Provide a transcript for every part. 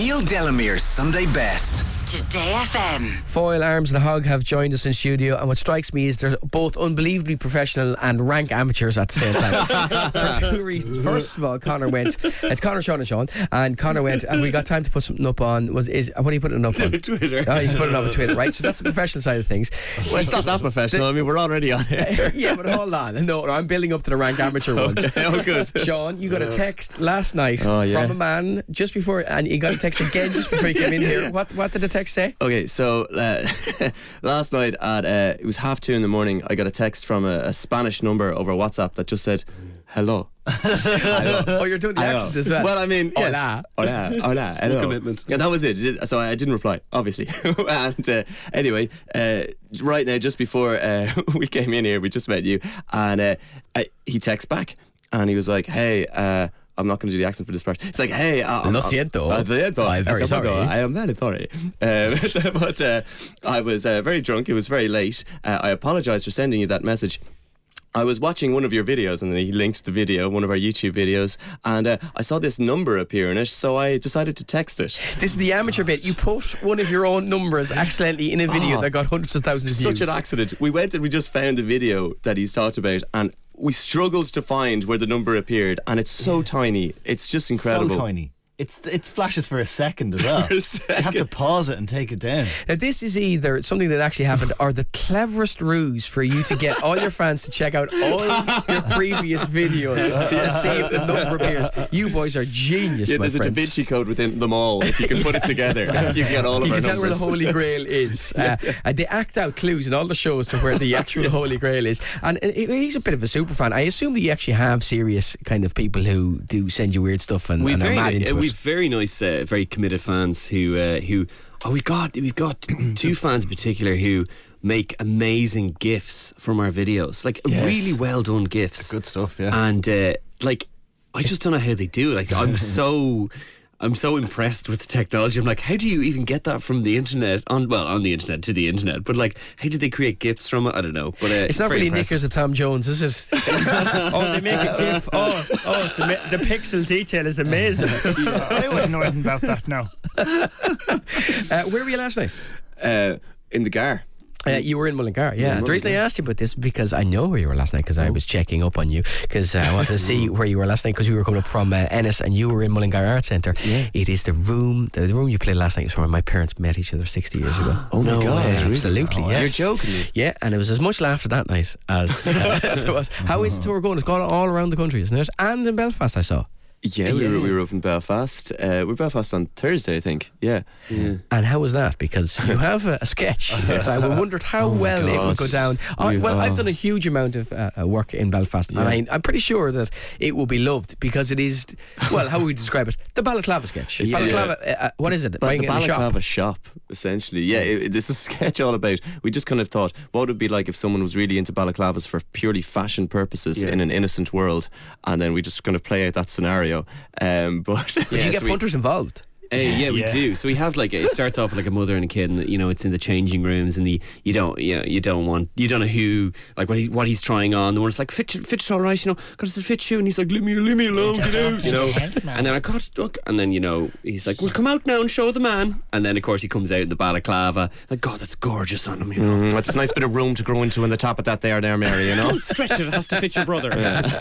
Neil Delamere's Sunday Best. Today FM. Foyle Arms and Hog have joined us in studio, and what strikes me is they're both unbelievably professional and rank amateurs at the same time. For two reasons. First of all, Connor went, it's Connor, Sean and Sean, and Connor went, have we got time to put something up on, what are you putting it up on? Twitter. Oh, he's putting it up on Twitter, right? So that's the professional side of things. Well, it's not that professional. I mean, we're already on it. Yeah, but hold on. No, I'm building up to the rank amateur ones. Oh, good. Sean, you got a text last night Oh, yeah. from a man just before, and you got a text again just before you came in here. What did the text say? Okay, so last night at it was 2:30 in the morning. I got a text from a Spanish number over WhatsApp that just said hello. Oh, you're doing the accent as well. Well, I mean, yes. Hola. Hola, hello. Commitment. Yeah, that was it. So I didn't reply, obviously. And anyway, right now, just before we came in here, we just met you, and he texts back, and he was like, "Hey, I'm not going to do the accent for this part." It's like, "Hey, Lo siento. I'm very sorry. I am very sorry." But I was very drunk. It was very late. I apologise for sending you that message. I was watching one of your videos, and then he linked the video, one of our YouTube videos, and I saw this number appear in it, so I decided to text it. This is the amateur bit. You put one of your own numbers accidentally in a video that got hundreds of thousands of views. Such an accident. We went and we just found the video that he's talked about, and we struggled to find where the number appeared, and it's so tiny. It's just incredible. So tiny. It's flashes for a second as well. You have to pause it and take it down. Now, this is either something that actually happened or the cleverest ruse for you to get all your fans to check out all your previous videos to see if the number appears. You boys are genius, Yeah, my there's a Da friends. Vinci Code within them all. If you can put it together, you can get all of You our can tell where the numbers. Holy Grail is. They act out clues in all the shows to where the actual Holy Grail is. And he's a bit of a super fan. I assume that you actually have serious kind of people who do send you weird stuff and are mad into we've it. very nice, very committed fans who we've got two fans in particular who make amazing gifs from our videos, like really well done gifs. Good stuff, yeah. And like, I just don't know how they do it. Like, I'm so impressed with the technology. I'm like, how do you even get that from the internet on the internet to the internet? But like, how did they create gifs from it? I don't know. But it's not very really impressive. Knickers of Tom Jones, is it? Oh, they make a GIF. It's the pixel detail is amazing. I wouldn't know anything about that now. Where were you last night? In the Gar. You were in Mullingar, yeah. The reason I asked you about this is because I know where you were last night, because I was checking up on you, because I wanted to see where you were last night, because we were coming up from Ennis and you were in Mullingar Arts Centre. Yeah. It is the room you played last night is where my parents met each other 60 years ago. Oh my God, really? Absolutely, Oh, yes. you're joking me. Yeah, and it was as much laughter that night as there was. How is the tour going? It's gone all around the country, isn't it? And in Belfast, I saw. Yeah, we were up in Belfast. We're Belfast on Thursday, I think. Yeah. And how was that? Because you have a sketch. I wondered how well it would go down. I've done a huge amount of work in Belfast, and I'm pretty sure that it will be loved, because it is, well, how would we describe it? The Balaclava sketch. Balaclava, what is it? Like Buying the it in a shop? Balaclava shop, essentially. Yeah, this is a sketch all about. We just kind of thought, what would it be like if someone was really into balaclavas for purely fashion purposes in an innocent world, and then we just kind of play out that scenario. But Did you get punters involved? Yeah, we do. So we have it starts off with like a mother and a kid, and it's in the changing rooms, and you don't know who, like what he's trying on. The one's like, fit's all right, does it fit you? And he's like, leave me alone, get out, And then I got look, and then he's like, well, come out now and show the man. And then of course he comes out in the balaclava, like, God, that's gorgeous on him, It's a nice bit of room to grow into in the top of that there, Mary. Don't stretch it has to fit your brother.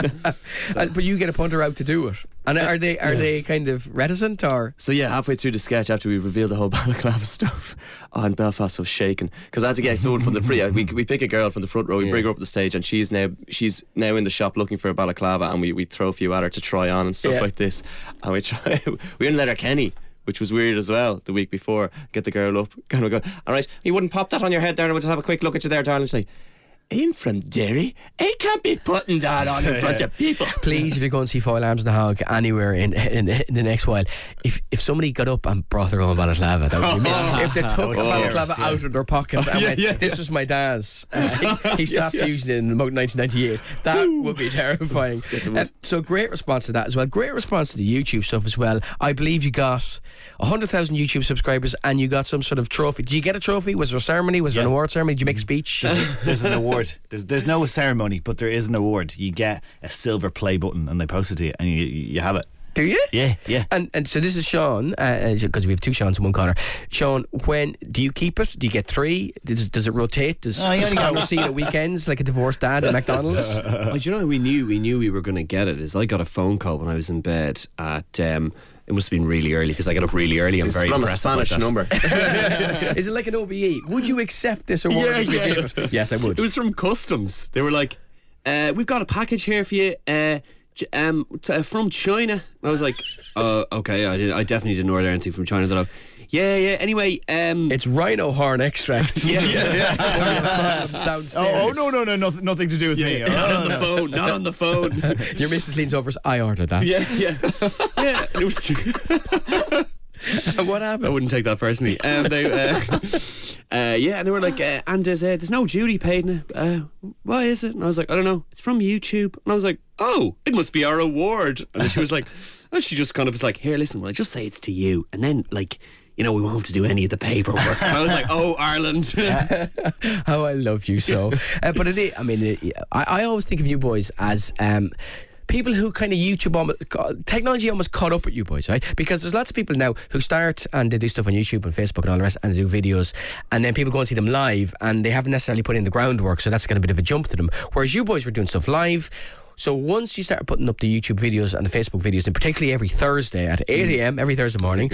But you get a punter out to do it. And are they kind of reticent, or? So yeah, halfway through the sketch, after we revealed the whole balaclava stuff, in Belfast I was shaking, because I had to get someone from the free. We pick a girl from the front row, we bring her up the stage, and she's now in the shop looking for a balaclava, and we throw a few at her to try on and stuff like this, and we didn't let her Kenny, which was weird as well. The week before, get the girl up, kind of go, all right, you wouldn't pop that on your head there, and we'll just have a quick look at you there, darling. She's like, I'm from Derry. I can't be putting that on in front of people. Please, if you go and see Foyle Arms and Hog anywhere in the next while, if somebody got up and brought their own balaclava, that would be amazing. If they took the balaclava out of their pockets and went, this was my dad's, he stopped using it in about 1998, that would be terrifying. So great response to that as well. Great response to the YouTube stuff as well. I believe you got 100,000 YouTube subscribers, and you got some sort of trophy. Did you get a trophy? Was there a ceremony? Was there an award ceremony? Did you make a speech? There's an award. There's no ceremony, but there is an award. You get a silver play button, and they post it to you, and you have it. Do you? Yeah. And so this is Sean, because we have 2 Seans and 1 Connor. Sean, when do you keep it? Do you get 3? Does it rotate? Does Connor see it at weekends like a divorced dad at McDonald's? Do you know, we knew we were going to get it. Is I got a phone call when I was in bed at. It must have been really early because I get up really early. I'm very from a impressed Spanish with that. number. Is it like an OBE? Would you accept this award? if we gave it? Yes, I would. It was from customs. They were like, "We've got a package here for you." From China. And I was like, okay, I definitely didn't order anything from China that anyway, it's rhino horn extract. Downstairs. No, nothing to do with me. Not on the phone. Your missus leans over. I ordered that. Yeah. And it was. And what happened? I wouldn't take that personally. And they were like, and there's no duty paid in it. Why is it? And I was like, I don't know. It's from YouTube. And I was like, oh, it must be our award. And then she was like, and she just kind of was like, here, listen, will I just say it's to you? And then, like, we won't have to do any of the paperwork. And I was like, oh, Ireland. How I love you so. But it is, I mean, I always think of you boys as people who kind of technology almost caught up with you boys, right? Because there's lots of people now who start and they do stuff on YouTube and Facebook and all the rest, and they do videos, and then people go and see them live and they haven't necessarily put in the groundwork, so that's got a bit of a jump to them. Whereas you boys were doing stuff live. So once you started putting up the YouTube videos and the Facebook videos, and particularly every Thursday at 8 a.m, every Thursday morning,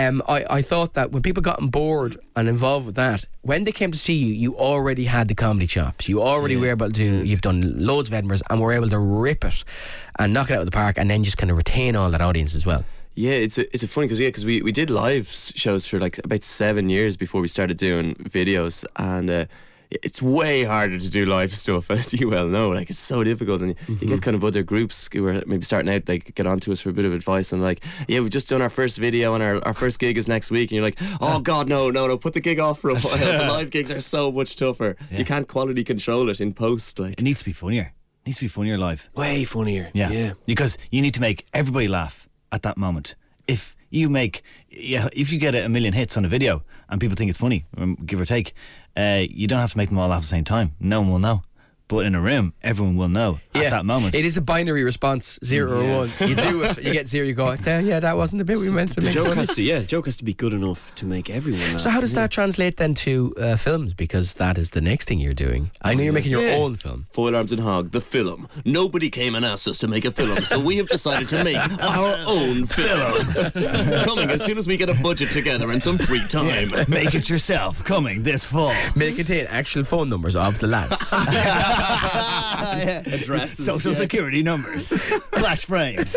I thought that when people got on board and involved with that, when they came to see you, you already had the comedy chops. You already were able to, you've done loads of Edinburghs and were able to rip it and knock it out of the park, and then just kind of retain all that audience as well. Yeah, it's a funny because we did live shows for like about 7 years before we started doing videos, and it's way harder to do live stuff, as you well know. Like, it's so difficult, and you get kind of other groups who are maybe starting out, they get onto us for a bit of advice, and like, yeah, we've just done our first video and our first gig is next week, and you're like, oh god, no, put the gig off for a while. The live gigs are so much tougher. You can't quality control it in post. Like, it needs to be funnier. It needs to be funnier live. Way funnier. Yeah. Because you need to make everybody laugh at that moment. If you get a million hits on a video and people think it's funny, give or take, you don't have to make them all laugh at the same time. No one will know. But in a room, everyone will know at that moment. It is a binary response, 0 or 1. You do it, you get 0, you go, that wasn't the bit we meant to make. The joke has to be good enough to make everyone laugh. So how does that translate then to films? Because that is the next thing you're doing. I know you're making your own film. Foil Arms and Hog, the film. Nobody came and asked us to make a film, so we have decided to make our own film. Coming as soon as we get a budget together and some free time. Make it yourself, coming this fall. May it contain actual phone numbers of the lads. Addresses, social security numbers, flash frames.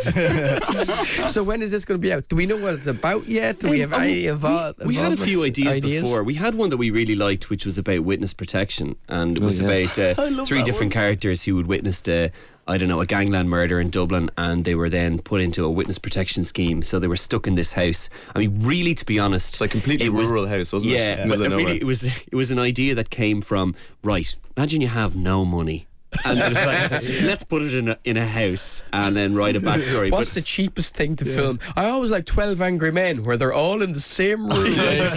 So when is this going to be out? Do we know what it's about yet? Do we have any we had a few ideas before. We had one that we really liked, which was about witness protection, and it was about 3 different characters who had witnessed a gangland murder in Dublin, and they were then put into a witness protection scheme. So they were stuck in this house. I mean, really, to be honest, it's like completely rural house, wasn't it? Yeah, but really, it was an idea that came from, right, imagine you have no money. And it was like, let's put it in a house and then write a backstory. What's the cheapest thing to film? I always like 12 Angry Men, where they're all in the same room.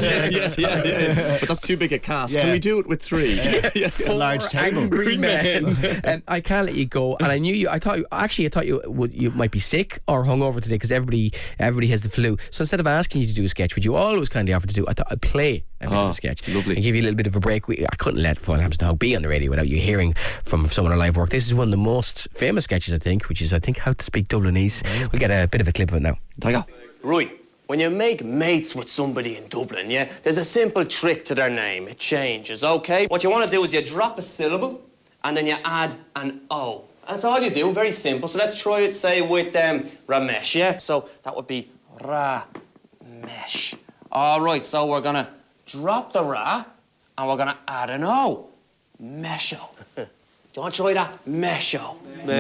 Yeah. But that's too big a cast. Can we do it with 3? 4 large table. Angry Men. And I can't let you go. And I knew you. I thought you might be sick or hungover today because everybody has the flu. So instead of asking you to do a sketch, which you always kindly offer to do, I thought I'd play a bit of a sketch. Lovely. And give you a little bit of a break. I couldn't let Foil Arms and Hog be on the radio without you hearing from someone on live work. This is one of the most famous sketches, I think, which is, How to Speak Dublinese. We'll get a bit of a clip of it now. Right, when you make mates with somebody in Dublin, there's a simple trick to their name. It changes, okay? What you want to do is you drop a syllable and then you add an O. That's all you do, very simple. So let's try it, say, with Ramesh, yeah? So that would be Ra-mesh. All right, so we're going to drop the Ra and we're going to add an O. Mesho. Do you want to try that? Mesho.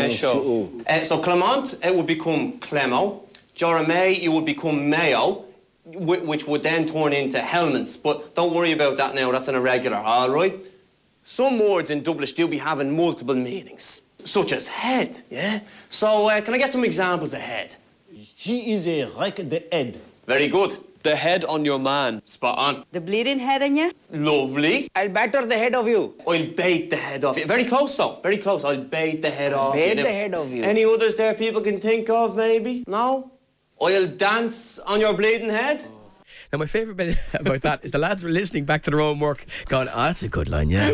So Clement, it would become Clemo. Joramay, you would become Mayo, which would then turn into Helmets. But don't worry about that now, that's an irregular, all right? Some words in Dublish do be having multiple meanings, such as head, yeah? So can I get some examples of head? He is a wreck the head. Very good. The head on your man. Spot on. The bleeding head on you? Lovely. I'll batter the head of you. I'll bait the head off you. Very close, though. Very close. I'll bait the head off you. Bait the head of you. Any others there people can think of, maybe? No? I'll dance on your bleeding head. Now, my favourite bit about that is the lads were listening back to their own work, going, "Oh, that's a good line, yeah."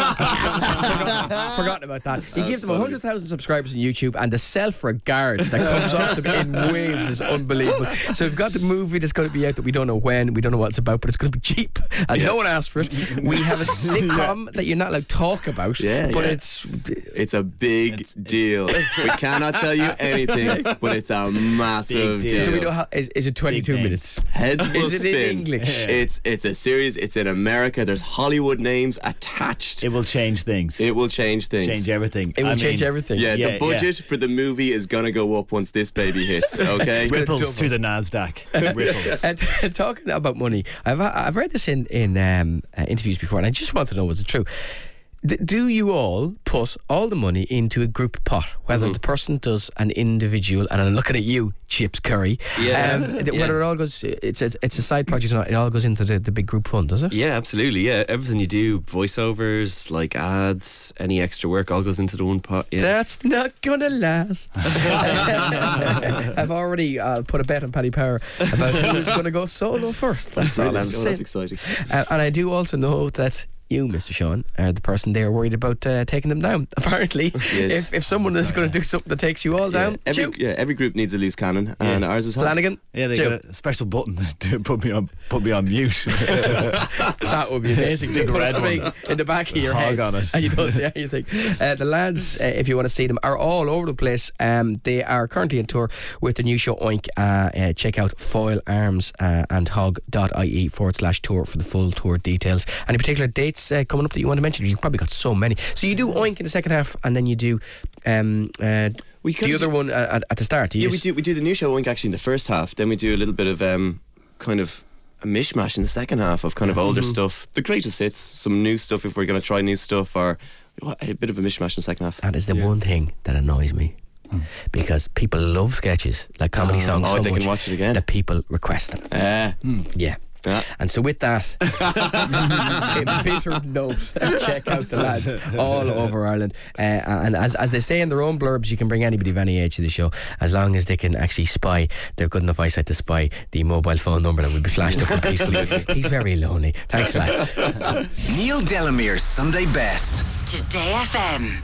Forgotten about that. You give them 100,000 subscribers on YouTube, and the self-regard that comes off them in waves is unbelievable. So we've got the movie that's going to be out that we don't know when, we don't know what it's about, but it's going to be cheap, and no one asked for it. We have a sitcom that you're not allowed to talk about, but it's a big deal. We cannot tell you anything, but it's a massive deal. Do we know how? Is it 22 minutes? Heads will Is it spin. in English? It's a series. It's in America. There's Hollywood names attached. It will change things. It will change things. Change everything. It will change everything. Yeah, the budget for the movie is gonna go up once this baby hits. Okay, ripples through the Nasdaq. Ripples. And talking about money, I've read this in interviews before, and I just want to know, was it true? Do you all put all the money into a group pot, whether the person does an individual, and I'm looking at you, Chips Curry, whether it all goes, it's a side project or not, it all goes into the big group fund, does it? Yeah, absolutely. Yeah, everything you do, voiceovers, like ads, any extra work, all goes into the one pot. Yeah. That's not gonna last. I've already put a bet on Paddy Power about who's going to go solo first. That's all I'm saying. That's exciting. And I do also know that you, Mr. Sean, are the person they are worried about taking them down. Apparently, Yes. if someone is going to do something that takes you all down, every group needs a loose cannon, and ours is hot. Flanagan. Yeah, they got a special button to put me on mute. That would be amazing. They put a string in the back of your head on it. and you don't see anything. The lads, if you want to see them, are all over the place. They are currently on tour with the new show Oink. Check out foilarms and hog.ie/tour for the full tour details. Any particular dates coming up that you want to mention? You've probably got so many. So you do Oink in the second half, and then you do the other one at the start. We do the new show Oink actually in the first half. Then we do a little bit of kind of a mishmash in the second half of kind of older stuff, the greatest hits, some new stuff if we're going to try new stuff, or a bit of a mishmash in the second half. That is the one thing that annoys me. Because people love sketches, like comedy songs, so they much can watch it again. that people request them. Yeah. And so with that, in bitter note, check out the lads all over Ireland, and as they say in their own blurbs, you can bring anybody of any age to the show as long as they can actually spy. They're good enough eyesight to spy the mobile phone number that will be flashed up peacefully. He's very lonely. Thanks, lads. Neil Delamere's Sunday Best. Today FM.